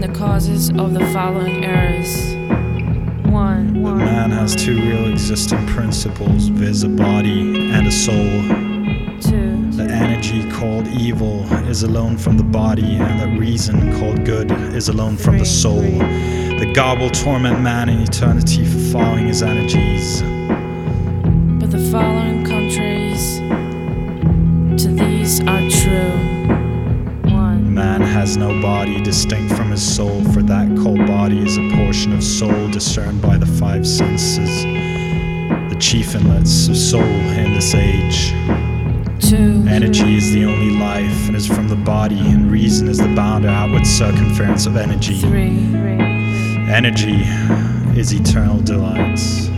the causes of the following errors. 1. That man has two real existing principles, viz. A body and a soul. 2. The energy called evil is alone from the body, and that reason called good is alone from the soul. The God will torment man in eternity for following his energies. But the following contraries to these are true. 1. Man has no body distinct from his soul, for that called body is a portion of soul discerned by the five senses, the chief inlets of soul in this age. 2. Energy is the only life and is from the body, and reason is the bound or outward circumference of energy. 3. Energy is eternal delights.